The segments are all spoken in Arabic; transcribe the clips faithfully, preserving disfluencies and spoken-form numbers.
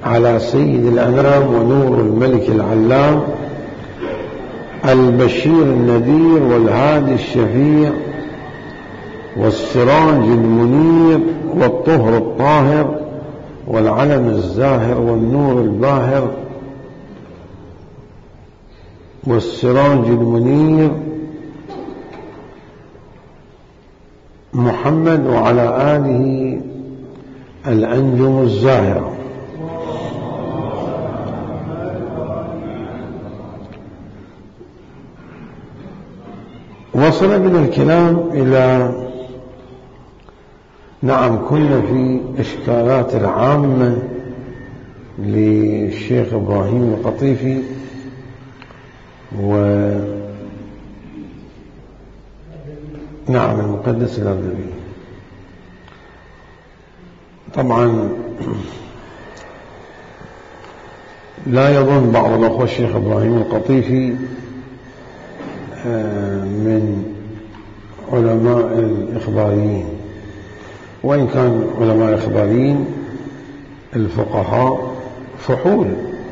على سيد الأنام ونور الملك العلام البشير النذير والهادي الشفيع والسراج المنير والطهر الطاهر والعلم الزاهر والنور الباهر والسراج المنير محمد وعلى آله الأنجم الزاهرة. وصل بنا الكلام إلى نعم كنا في إشكالات العامة للشيخ إبراهيم القطيفي و نعم المقدس الأردبيلي. طبعا لا يظن بعض الأخوة الشيخ إبراهيم القطيفي من علماء الإخباريين، وإن كان علماء الإخباريين الفقهاء فحول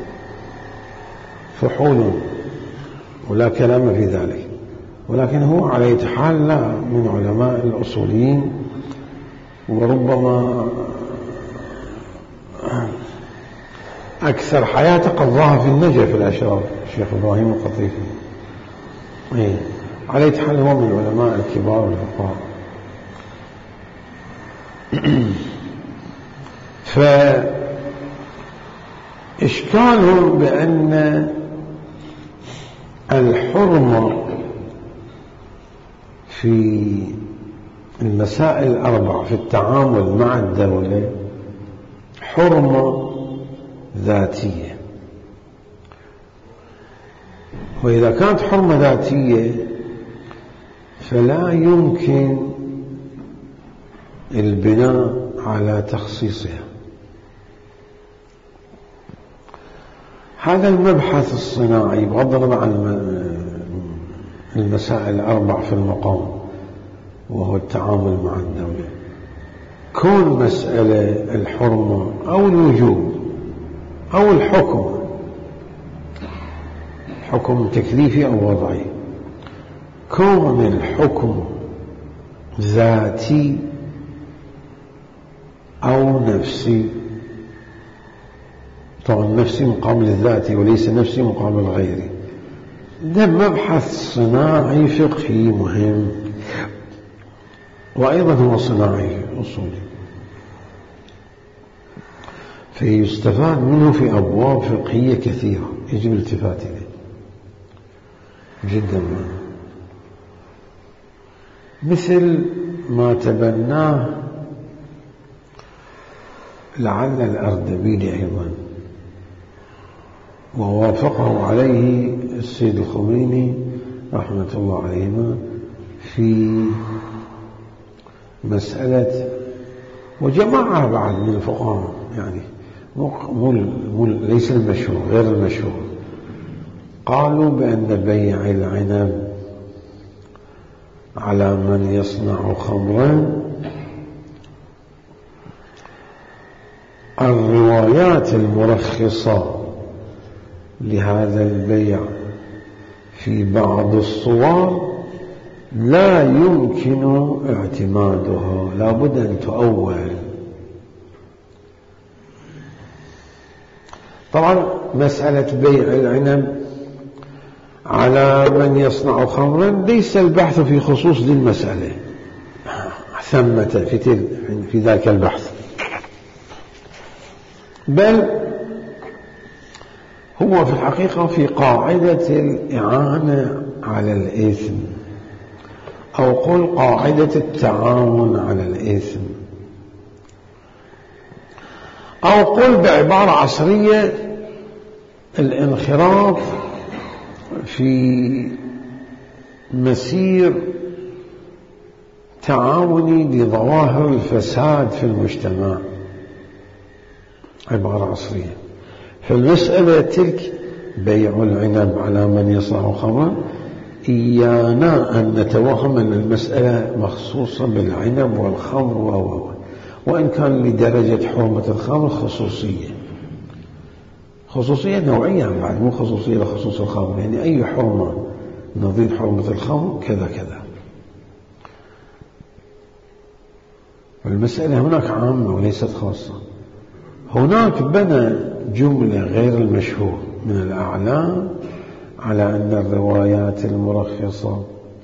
فحول ولا كلام في ذلك، ولكن هو على أي حال لا من علماء الأصوليين، وربما أكثر حياته قضاها في النجف الأشراف الشيخ إبراهيم القطيفي. إيه على أي حال هو من العلماء الكبار والفقهاء. فإشكالهم بأن الحرمة في المسائل الأربع في التعامل مع الدولة حرمة ذاتية، وإذا كانت حرمة ذاتية فلا يمكن البناء على تخصيصها. هذا المبحث الصناعي بغض النظر عن المسائل الأربع في المقام وهو التعامل مع الدولة، كون مسألة الحرمة أو الوجوب أو الحكم، حكم تكليفي أو وضعي، كون الحكم ذاتي أو نفسي، طبعا نفسي مقابل الذاتي وليس نفسي مقابل غيري، ده مبحث صناعي فقهي مهم، وأيضا هو صناعي أصولي، فيستفاد منه في أبواب فقهية كثيرة يجب الالتفات إليه جدا ما. مثل ما تبناه لعل الأردبيلي أيضا ووافقه عليه السيد الخميني رحمة الله عليهما في مسألة، وجماعة بعد من الفقهاء يعني مو مو ليس المشهور غير المشهور، قالوا بأن بيع العنب على من يصنع خمرا الروايات المرخصة لهذا البيع في بعض الصور لا يمكن اعتمادها، لا بد أن تؤول. طبعا مسألة بيع العنب على من يصنع خمرا ليس البحث في خصوص دي المسألة ثمة في, في ذلك البحث، بل هو في الحقيقة في قاعدة الإعانة على الإثم، أو قل قاعدة التعاون على الإثم، أو قل بعبارة عصرية الانخراط في مسير تعاوني لظواهر الفساد في المجتمع، عبارة عصرية. فالمسألة تلك بيع العنب على من يصنع خمرا، إيانا أن نتوهم أن المسألة مخصوصة بالعنب والخمر و وإن كان لدرجة حرمة الخمر خصوصية، خصوصية نوعية بعد، مو خصوصية لخصوص الخمر، يعني أي حرمة نظير حرمة الخمر كذا كذا. والمسألة هناك عامة وليست خاصة. هناك بنى جملة غير المشهور من الأعلام على أن الروايات المرخصة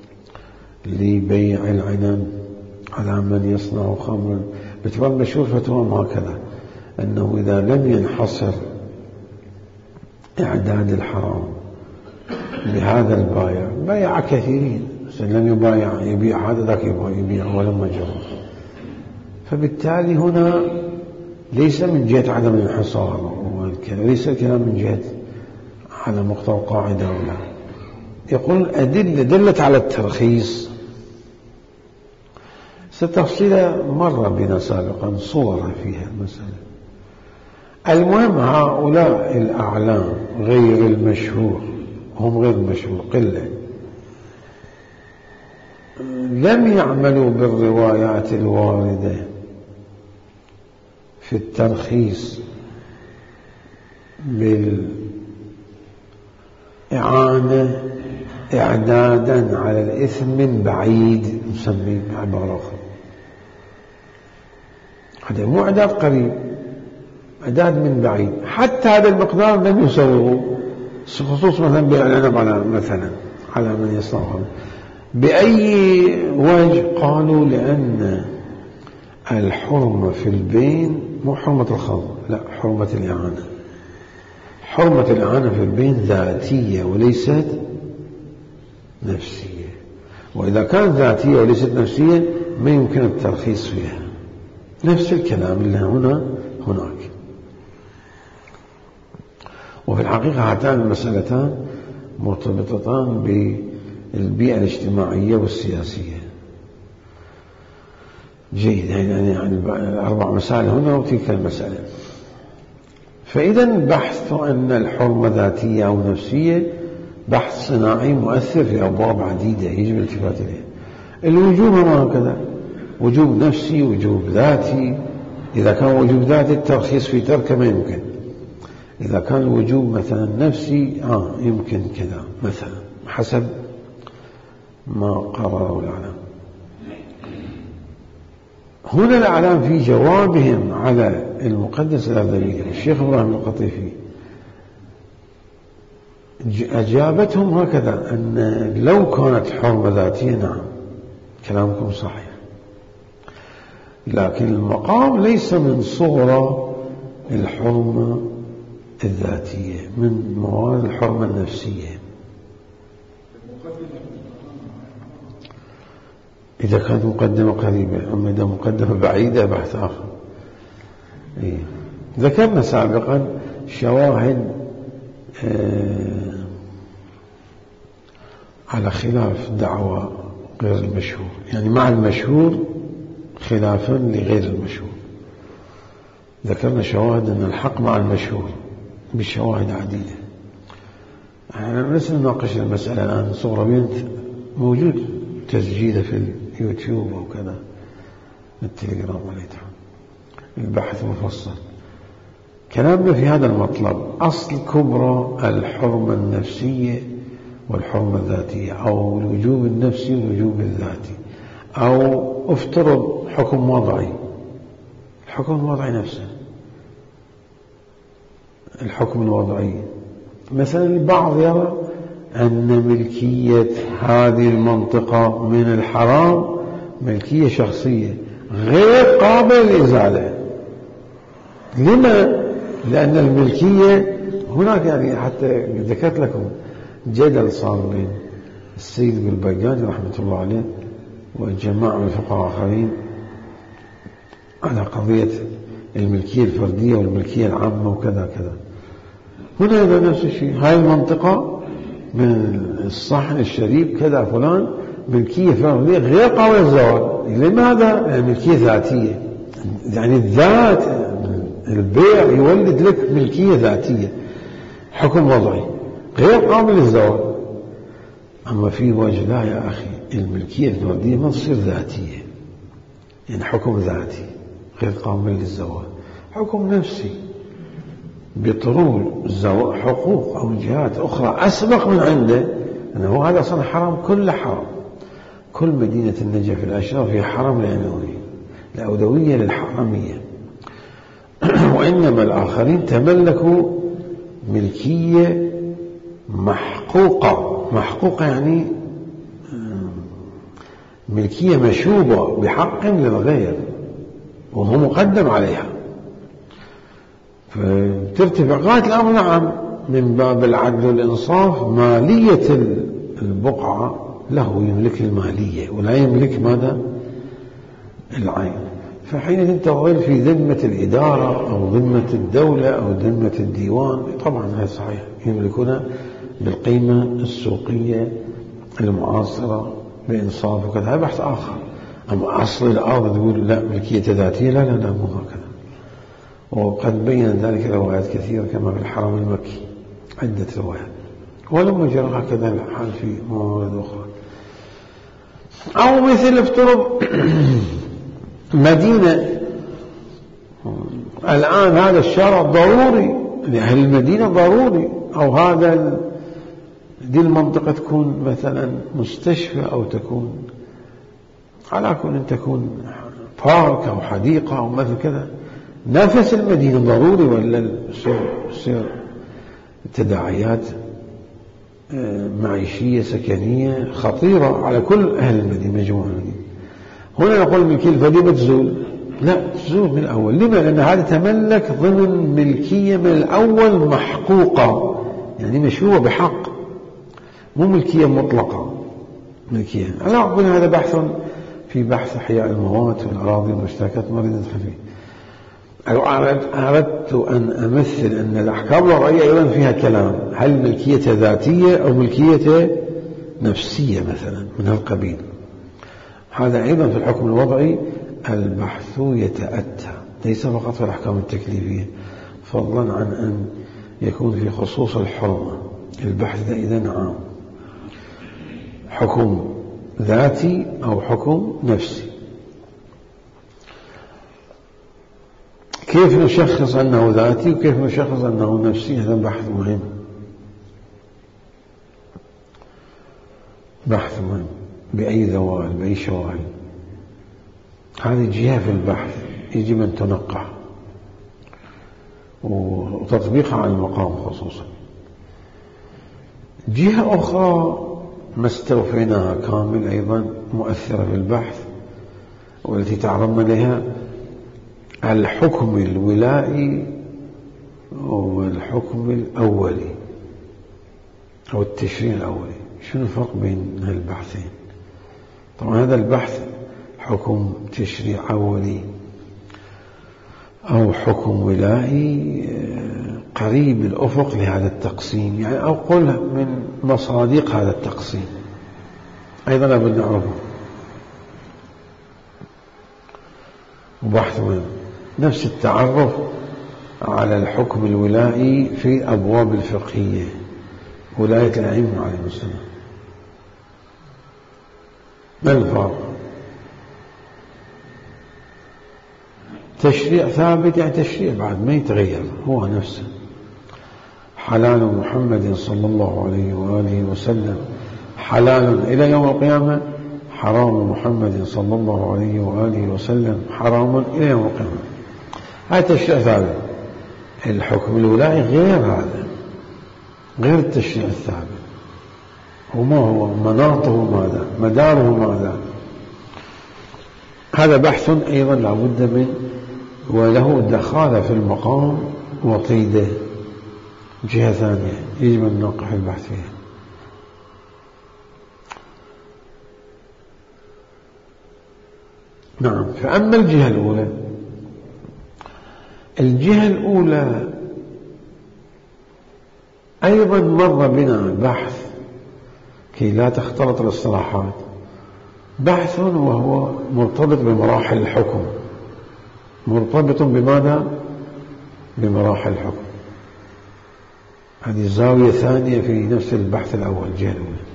لبيع العنب على من يصنع خمرا، باعتبار المشهور فتوى هكذا، أنه إذا لم ينحصر إعداد الحرام بهذا البايع، بايع كثيرين، لم يبايع يبيع هذا ذاك يبيع ولم مجرد، فبالتالي هنا ليس من جهة عدم الانحصار، ليس الكلام من جهة على مقتضى القاعدة ولا. يقول أدلة دلت على الترخيص، ستفصيل مر بنا سابقا صورة فيها المسألة. المهم هؤلاء الأعلام غير المشهور، هم غير المشهور قلة، لم يعملوا بالروايات الواردة في الترخيص بالإعانة إعدادا على الإثم من بعيد، نسميه بعبارة أخرى. هذا مو إعداد قريب، إعداد من بعيد، حتى هذا المقدار لم يسووه، خصوص مثلا بيع العنب على مثلا على من يصنعه. بأي وجه؟ قالوا لأن الحرمة في البين مو حرمة الخمر، لا، حرمة الإعانة. حرمة الإعانة في البين ذاتية وليست نفسية، وإذا كانت ذاتية وليست نفسية ما يمكن الترخيص فيها. نفس الكلام اللي هنا هناك. وفي الحقيقة هاتان المسألتان مرتبطتان بالبيئة الاجتماعية والسياسية. جيد، يعني أربع مسائل هنا وتلك المسألة. فإذا بحث أن الحرمة ذاتية أو نفسية بحث صناعي مؤثر في أبواب عديدة يجب الالتفات إليه. الوجوب هكذا، وجوب نفسي وجوب ذاتي. إذا كان وجوب ذاتي الترخيص في تركه ما يمكن، إذا كان الوجوب مثلا نفسي آه يمكن كذا مثلا حسب ما قرره الأعلام. هنا الأعلام في جوابهم على المقدس الأذري الشيخ إبراهيم القطيفي أجابتهم هكذا، أن لو كانت حرمة ذاتية نعم كلامكم صحيح، لكن المقام ليس من صورة الحرمة الذاتية، من موارد الحرمة النفسية. إذا كانت مقدمة قريبة، أما إذا مقدمة بعيدة بحث آخر. إيه. ذكرنا سابقا شواهد آه على خلاف دعوى غير المشهور، يعني مع المشهور خلافا لغير المشهور. ذكرنا شواهد أن الحق مع المشهور بشواهد عديدة. احنا لسه نناقش المسألة الآن. صورة بنت موجود تسجيله في اليوتيوب وكذا، التليجرام عليتها، البحث مفصل. كلامنا في هذا المطلب أصل كبرى الحرمة النفسية والحرمة الذاتية، أو الوجوب النفسي والوجوب الذاتي، أو افترض حكم وضعي. الحكم الوضعي نفسه، الحكم الوضعي مثلا البعض يرى أن ملكية هذه المنطقة من الحرام ملكية شخصية غير قابلة للإزالة. لما؟ لأن الملكية هناك، يعني حتى ذكرت لكم جدل صار بين السيد بالبيجاني رحمة الله عليه وجماعة من الفقهاء آخرين على قضية الملكية الفردية والملكية العامة وكذا كذا. هنا هذا نفس الشيء، هاي المنطقة من الصحن الشريف كذا فلان ملكية فردية غير قابلة للزوال. لماذا؟ الملكية ذاتية، يعني الذات البيع يولد لك ملكية ذاتية، حكم وضعي غير قابل للزوال. أما في وجه لا يا أخي، الملكية الفردية ما تصير ذاتية، يعني حكم ذاتي غير قابل للزوال، حكم نفسي. بطرول حقوق أو جهات أخرى أسبق من عنده، أنه هذا أصلا حرام، كل حرام. كل مدينة النجف الأشرف هي حرم الأموية، الأولوية للحرمية. وإنما الآخرين تملكوا ملكية محقوقة. محقوقة يعني ملكية مشوبة بحق للغير وهو مقدم عليها، فترتفع غاية الأمر نعم من باب العدل والإنصاف مالية البقعة له، يملك المالية ولا يملك ماذا؟ العين. فحين تظل في ذمة الإدارة أو ذمة الدولة أو ذمة الديوان، طبعا هذا صحيح، يملكون بالقيمة السوقية المعاصرة بإنصاف وكذا، هذا بحث آخر. أما أصل الأرض تقول لا ملكية ذاتية، لا لا لا مو هكذا. وقد بين ذلك روايات كثيرة كما في الحرم المكي عدة روايات، ولما جرى هكذا الحال في موارد أخرى. أو مثل افترض مدينة الآن هذا الشارع ضروري لأهل المدينة ضروري، أو هذا دي المنطقة تكون مثلا مستشفى أو تكون على كل أن تكون بارك أو حديقة أو مثل كذا، نفس المدينة ضروري، ولا تصير تداعيات معيشية سكنية خطيرة على كل أهل المدينة مجموعة المدينة. هنا نقول الملكية الفردية بتزول، لا تزول من الأول. لما؟ لأن هذا تملك ضمن ملكية من الأول محقوقة، يعني مشروع بحق، مو ملكية مطلقة. ملكية على أقول هذا بحث في بحث إحياء الموات والأراضي والمشتركات، ما أريد أدخل فيه. أردت أن أمثل أن الأحكام الوضعية أيضا فيها كلام، هل ملكية ذاتية أو ملكية نفسية مثلا من هالقبيل. هذا أيضا في الحكم الوضعي البحث يتأتى، ليس فقط في الأحكام التكليفية، فضلا عن أن يكون في خصوص الحرمة. البحث ده إذن عام، حكم ذاتي أو حكم نفسي. كيف نشخص أنه ذاتي وكيف نشخص أنه نفسي؟ هذا بحث مهم، بحث مهم. بأي ذوال، بأي شواهد، هذه جهة في البحث يجب أن تنقح وتطبيقها على المقام خصوصا. جهة أخرى ما استوفيناها كامل أيضا مؤثرة في البحث والتي تعرضنا لها، الحكم الولائي والحكم الأولي أو التشريع الأولي. شنو الفرق بين هالبحثين؟ طبعا هذا البحث حكم تشريع أولي أو حكم ولائي قريب الأفق لهذا التقسيم، يعني أقول من مصادق هذا التقسيم أيضا لابد نعرفه. وبحث مهم، نفس التعرف على الحكم الولائي في أبواب الفقهية، ولاية الأئمة عليهم السلام. ما الفرق؟ تشريع ثابت يعني تشريع بعد ما يتغير هو نفسه. حلال محمد صلى الله عليه وآله وسلم حلال إلى يوم القيامة، حرام محمد صلى الله عليه وآله وسلم حرام إلى يوم القيامة. هذا تشريع ثابت. الحكم الولائي غير هذا، غير التشريع الثابت. وما هو مناطه ماذا؟ مداره ماذا؟ هذا بحث أيضا لابد من، وله دخالة في المقام وطيدة، جهة ثانية يجب أن نوقف البحث فيها. نعم. فأما الجهة الأولى، الجهة الأولى أيضا مر بنا بحث كي لا تختلط الاصطلاحات، بحث وهو مرتبط بمراحل الحكم. مرتبط بماذا؟ بمراحل الحكم. هذه زاوية ثانية في نفس البحث الأول، الجهة الأولى.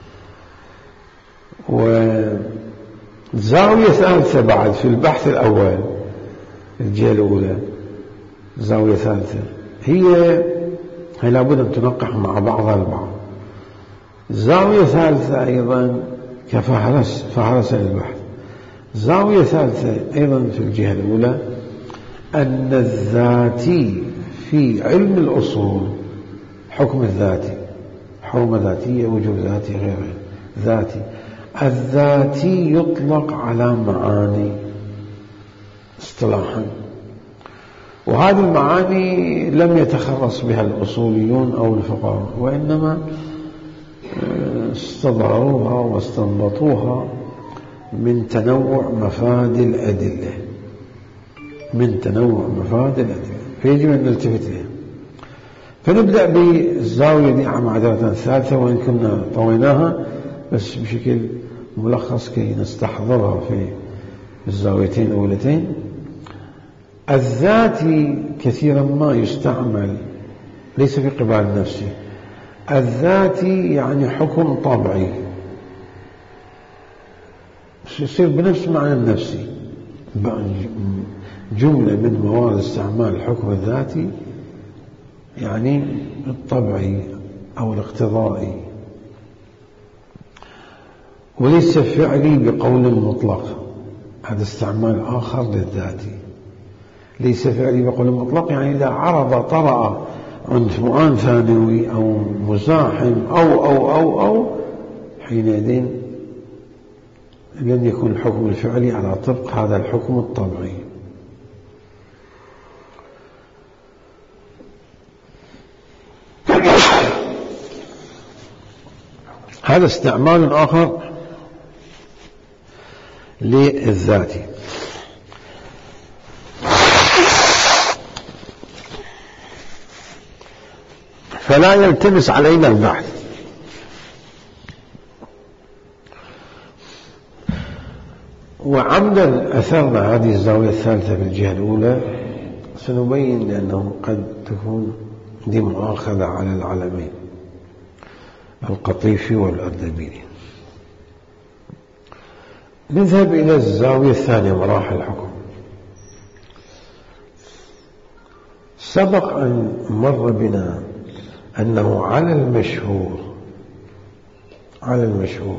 وزاوية ثالثة بعد في البحث الأول، الجهة الأولى زاوية ثالثة هي هي لابد أن تنقح مع بعضها البعض. زاوية ثالثة أيضا كفهرس فهرس للبحث. زاوية ثالثة أيضا في الجهة الأولى أن الذاتي في علم الأصول حكم الذاتي، حرمة ذاتية وجوب ذاتي غير ذاتي. الذاتي يطلق على معاني اصطلاحا، وهذه المعاني لم يتخرص بها الأصوليون أو الفقهاء، وإنما استظهروها واستنبطوها من تنوع مفاد الأدلة، من تنوع مفاد الأدلة، فيجب أن نلتفت إليها. فنبدأ بالزاوية دي معذرة ثالثة، وإن كنا طويناها بس بشكل ملخص كي نستحضرها في الزاويتين الأولتين. الذاتي كثيرا ما يستعمل ليس في قبال نفسه. الذاتي يعني حكم طبعي يصير بنفس معنى النفسي، جملة من موارد استعمال الحكم الذاتي يعني الطبعي أو الاقتضائي، وليس فعلي بقول مطلق. هذا استعمال آخر للذاتي. ليس فعلي بقول مطلق يعني إذا عرض طرأ عنفوان ثانوي أو مزاحم أو أو أو أو حينئذ لم يكن الحكم الفعلي على طبق هذا الحكم الطبعي. هذا استعمال آخر للذاتي. فلا يلتبس علينا البحث. وعمدا أثرنا هذه الزاوية الثالثة في الجهة الأولى سنبين لأنه قد تكون دي مؤاخذة على العلمين القطيفي والأردبيلي. نذهب إلى الزاوية الثانية مراحل الحكم. سبق أن مر بنا أنه على المشهور على المشهور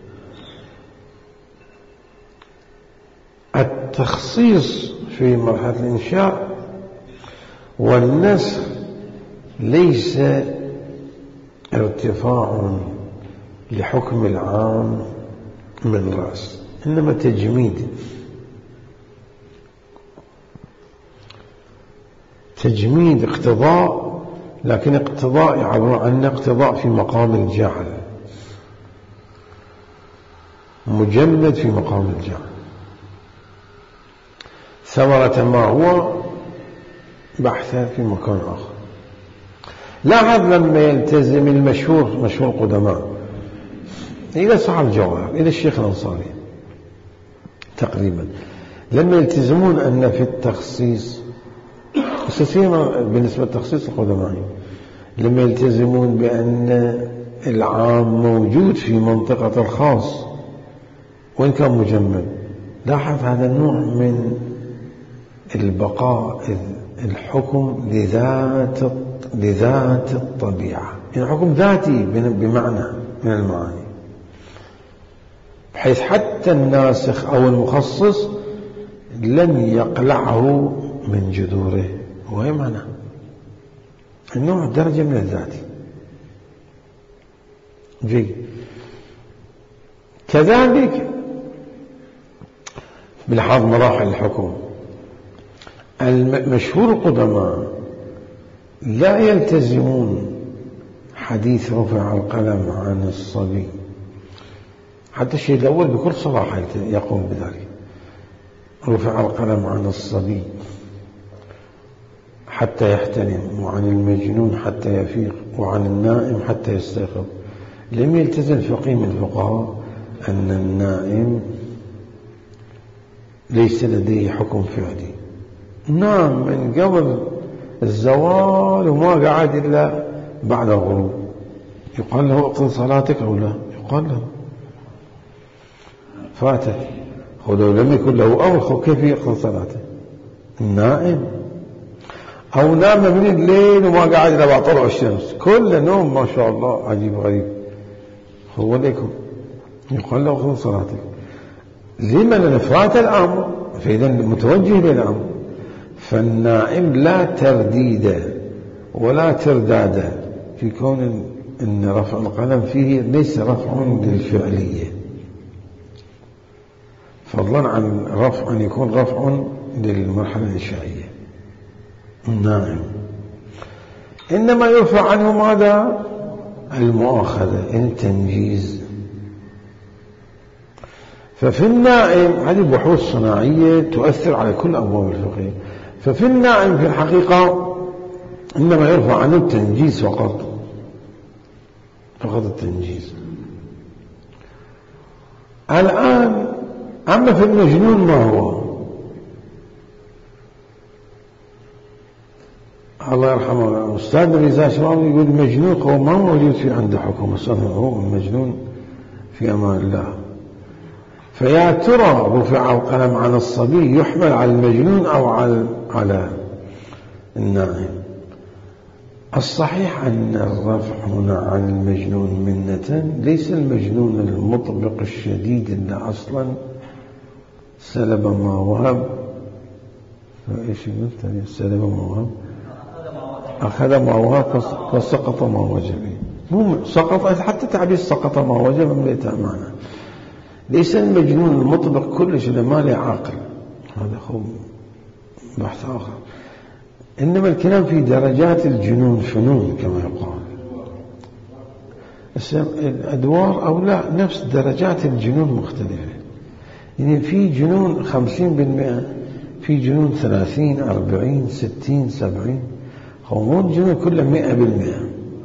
التخصيص في مرحلة الإنشاء والنسخ ليس ارتفاع لحكم العام من رأس، إنما تجميد تجميد اقتضاء، لكن اقتضاء يعبر عن اقتضاء في مقام الجعل، مجمد في مقام الجعل. ثمرة ما هو بحثه في مكان آخر. لاحظ لما يلتزم المشهور مشهور القدماء إلى صاحب الجوهر إلى الشيخ الأنصاري تقريبا، لما يلتزمون أن في التخصيص خصوصيا بالنسبة للتخصيص القدماء، لما يلتزمون بأن العام موجود في منطقة الخاص وإن كان مجمد، لاحظ هذا النوع من البقاء الحكم لذات لذات الطبيعة، يعني حكم ذاتي بمعنى من المعاني، بحيث حتى الناسخ أو المخصص لم يقلعه من جذوره. وهي معنى النوع درجة من الذاتي. جيد. كذلك بلحاظ مراحل الحكم، المشهور القدماء لا يلتزمون حديث رفع القلم عن الصبي، حتى الشيء الأول بكل صراحة يقول بذلك، رفع القلم عن الصبي حتى يحتلم، وعن المجنون حتى يفيق، وعن النائم حتى يستيقظ. لم يلتزم فقيه من الفقهاء أن النائم ليس لديه حكم فعلي، نام من قبل الزوال وما قعد إلا بعد الغروب، يقال له اقضي صلاتك أو لا؟ يقال له فاتت. ولو لم يكن له أمر كيف يقضي صلاته؟ النائم. أو نام من الليل وما قاعد إلى بعد طلوع الشمس، كل نوم ما شاء الله عجيب غريب. هو ليكم يقول له خذ صلاتك، لمن الإفراط الأمر، فإذا متوجه للأمر. فالنائم لا ترديد ولا ترداد في كون أن رفع القلم فيه ليس رفع للفعلية، فضلا عن رفع أن يكون رفع للمرحلة الإنشائية. النائم إنما يرفع عنه ماذا؟ المؤاخذة، التنجيز. ففي النائم هذه بحوث صناعية تؤثر على كل أبواب الفقه. ففي النائم في الحقيقة إنما يرفع عنه التنجيز فقط، فقط التنجيز. الآن أما في المجنون ما هو؟ الله يرحمه أستاذ رزا شرابي يقول المجنون هو ما موجود في عنده حكم الصنع، هو المجنون في أمان الله. فيا ترى رفع القلم عن الصبي يحمل على المجنون أو على على النائم؟ الصحيح أن الرفع هنا عن المجنون منة، ليس المجنون المطبق الشديد اللي أصلا سلب ما وهب. إيش قلت؟ سلب ما وهب، أخذ ما وهب فسقط ما وجب. مو سقط، حتى تعبير سقط ما وجب من بيت أمانة. ليس المجنون المطبق كلش اللي ما له عقل، هذا هو بحث آخر. إنما الكلام في درجات الجنون، فنون كما يقال، الأدوار أو لا، نفس درجات الجنون مختلفة. يعني في جنون خمسين بالمئة، في جنون ثلاثين أربعين ستين سبعين، هو مو الجنون كله مئة بالمئة.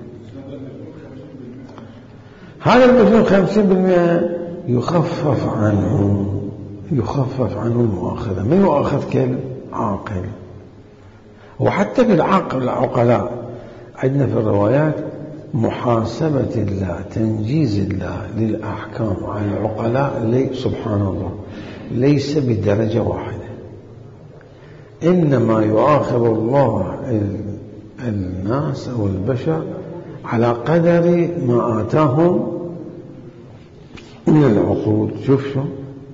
هذا المجنون خمسين بالمئة يخفف عنه يخفف عنه المؤاخذة، ما يؤاخذ كالعاقل. وحتى في العقل العقلاء عندنا في الروايات محاسبة الله، تنجيز الله للأحكام على العقلاء لي سبحان الله ليس بدرجة واحدة، إنما يؤاخذ الله الناس أو البشر على قدر ما آتاهم من العقول. شوف شو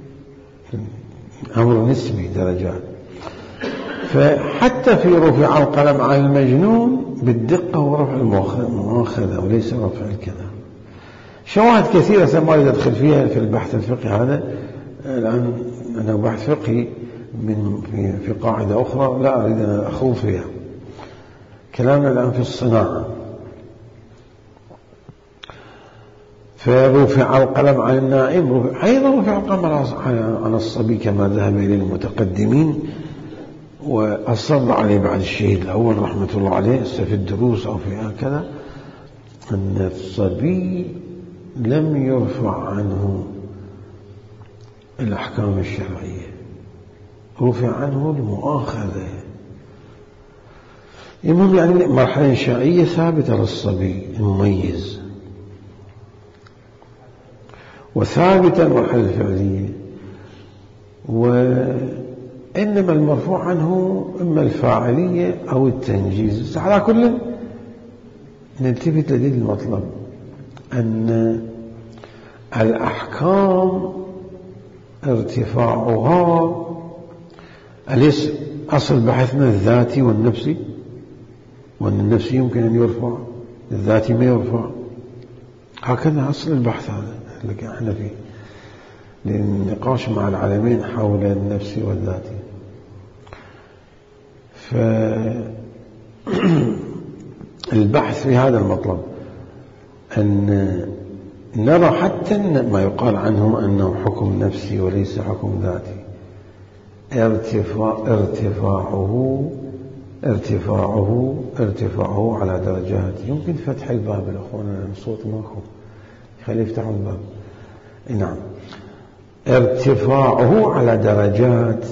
أمر نسبي درجات. فحتى في رفع القلم عن المجنون بالدقة ورفع المؤاخذة وليس رفع الكلام. شواهد كثيرة سما يدخل فيها في البحث الفقهي هذا. الآن أنا بحث فقهي من في, في قاعدة أخرى لا أريد أن أخوض فيها. كلامنا الآن في الصناعة. فرفع القلم عن النائم، أيضا رفع القلم عن الصبي كما ذهب إليه المتقدمين وأصر عليه بعد الشهيد الأول رحمة الله عليه في الدروس أو في هكذا، أن الصبي لم يرفع عنه الأحكام الشرعية، رفع عنه المؤاخذة. المهم يعني مرحلة إنشائية ثابتة للصبي المميز، وثابتة المرحلة الفعلية. وإنما المرفوع عنه إما الفاعلية أو التنجيز. على كل نلتفت لديه المطلب أن الأحكام ارتفاعها أليس أصل بحثنا الذاتي والنفسي، وأن النفسي يمكن أن يرفع، الذاتي ما يرفع. هكذا أصل البحث هذا اللي احنا فيه للنقاش مع العالمين حول النفسي والذاتي. فالبحث في هذا المطلب أن نرى حتى ما يقال عنه أنه حكم نفسي وليس حكم ذاتي، ارتفاع ارتفاعه ارتفاعه ارتفاعه على درجات. يمكن فتح الباب الأخوان، لأن الصوت ماكو، خليه يفتحوا الباب. نعم، ارتفاعه على درجات،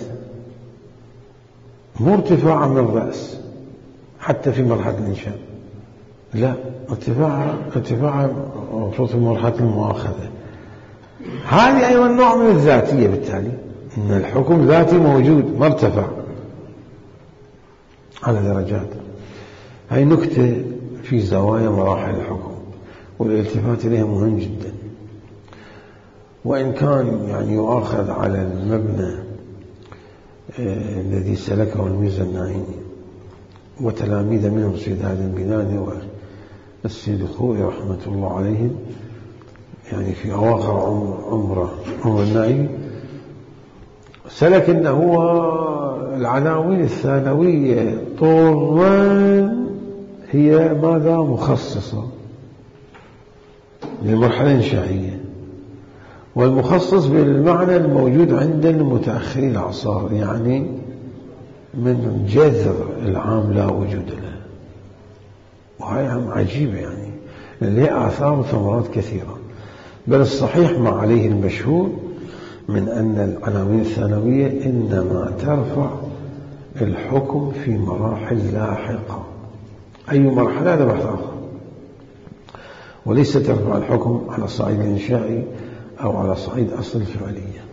مو ارتفاع من الرأس حتى في مرحلة الإنشاء، لا، ارتفاع ارتفاع في مرحلة المؤاخذة. هذه أيضا نوع من الذاتية، بالتالي إن الحكم ذاتي موجود ما ارتفع. على درجات. هاي نكتة في زوايا مراحل الحكم، والالتفات إليها مهم جدا، وإن كان يعني يؤاخذ على المبنى آه الذي سلكه الميرزا الناعيني وتلاميذ منهم السيد هادي البناني والسيد الخوئي رحمة الله عليهم، يعني في أواخر عمره عمر الناعيني سلك إنه هو العناوين الثانوية طولا هي ماذا مخصصة للمرحلة الإنشائية، والمخصص بالمعنى الموجود عند المتأخرين الأعصار، يعني من جذر العام لا وجود له. وهي عجيبة يعني لها آثار وثمرات كثيرة. بل الصحيح ما عليه المشهور من أن العناوين الثانوية إنما ترفع الحكم في مراحل لاحقة، أي مرحلة هذا بحث آخر، وليس ترفع الحكم على الصعيد الإنشائي أو على صعيد أصل الفعلية.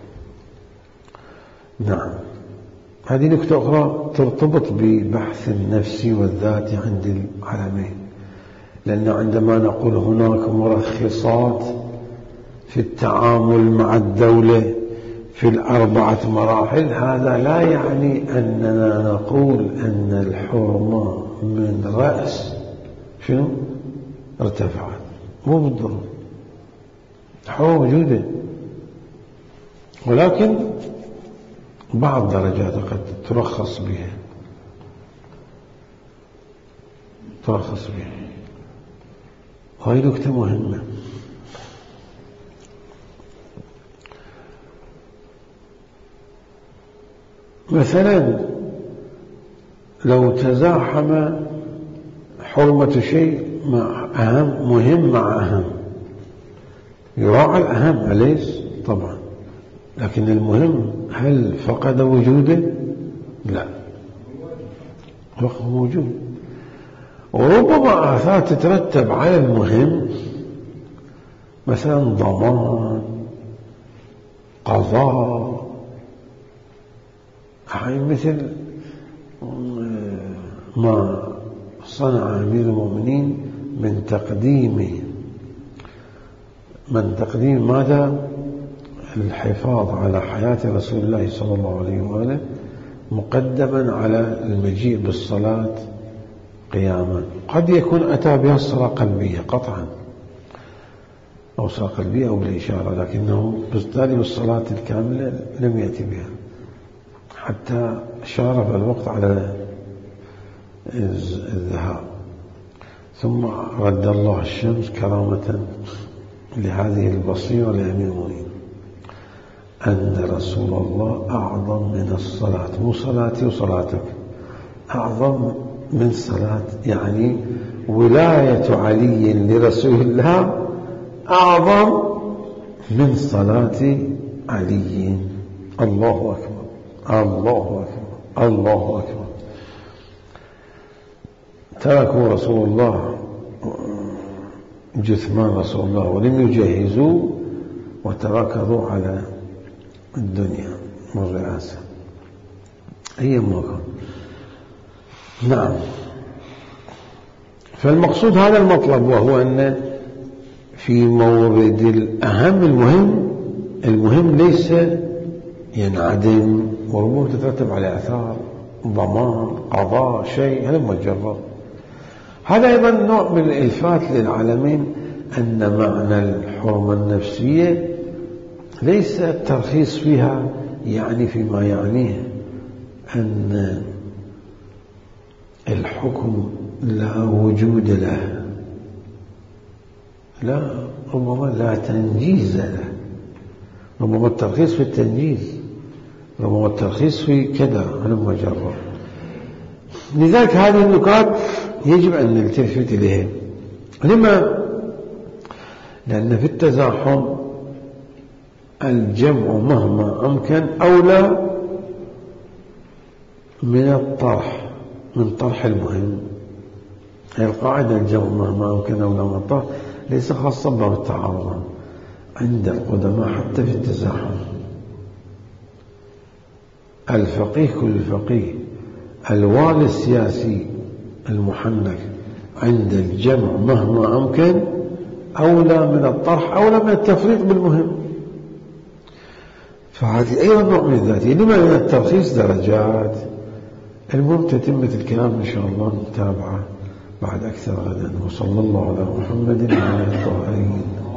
نعم، هذه نكتة أخرى ترتبط ببحث النفس والذات عند العلمين، لأن عندما نقول هناك مرخصات في التعامل مع الدولة في الأربعة مراحل، هذا لا يعني أننا نقول أن الحرمة من رأس شنو ارتفعت، مو بالضرورة، الحرمة موجودة، ولكن بعض درجات قد ترخص بها ترخص بها وهي نكتة مهمة. مثلا لو تزاحم حرمة شيء مع أهم، مهم مع أهم، يراعى الأهم أليس؟ طبعا، لكن المهم هل فقد وجوده؟ لا، هو موجود. وربما آثار تترتب على المهم، مثلا ضمان، قضاء، يعني مثل ما صنع أمير المؤمنين من تقديم من تقديم ماذا؟ الحفاظ على حياة رسول الله صلى الله عليه وآله مقدما على المجيء بالصلاة قياما. قد يكون أتى بها الصلاة قلبية قطعا، أو صلاة قلبية أو بالإشارة، لكنه بالتالي بالصلاة الكاملة لم يأتي بها، حتى شارف الوقت على الذهاب. ثم رد الله الشمس كرامة لهذه البصيرة لأمير المؤمنين أن رسول الله أعظم من الصلاة، مو صلاتي وصلاتك، أعظم من صلاة، يعني ولاية علي لرسول الله أعظم من صلاة علي. الله أكبر، الله أكبر، الله أكبر. تركوا رسول الله جثمان رسول الله ولم يجهزوا وتركضوا على الدنيا والرئاسة أي مكان. نعم، فالمقصود هذا المطلب، وهو أن في مورد الأهم المهم، المهم ليس ينعدم، وربما تترتب على آثار، ضمان، قضاء، شيء، هذا مجرد. هذا أيضا نوع من الإلفات للعالمين أن معنى الحرمة النفسية ليس الترخيص فيها يعني فيما يعنيه أن الحكم لا وجود له، لا، ربما لا تنجيز له، ربما الترخيص في التنجيز، ربما الترخيص في كذا، هذا مجرد. لذلك هذه النقاط يجب أن نلتفت إليها. لما؟ لأن في التزاحم الجمع مهما أمكن أولى من الطرح، من طرح المهم. هي القاعدة الجمع مهما أمكن أولى من الطرح، ليس خاصة بالتعارض عند القدماء حتى في التزاحم. الفقيه كل فقيه الوالي السياسي المحنك عند الجمع مهما أمكن أولى من الطرح، أولى من التفريط بالمهم. فهذه أيضا نوع من الذاتية. لما؟ لأن الترخيص درجات. المهم تتمة الكلام إن شاء الله نتابعه بعد أكثر غدا. وصلى الله على محمد وعلى آله الطاهرين.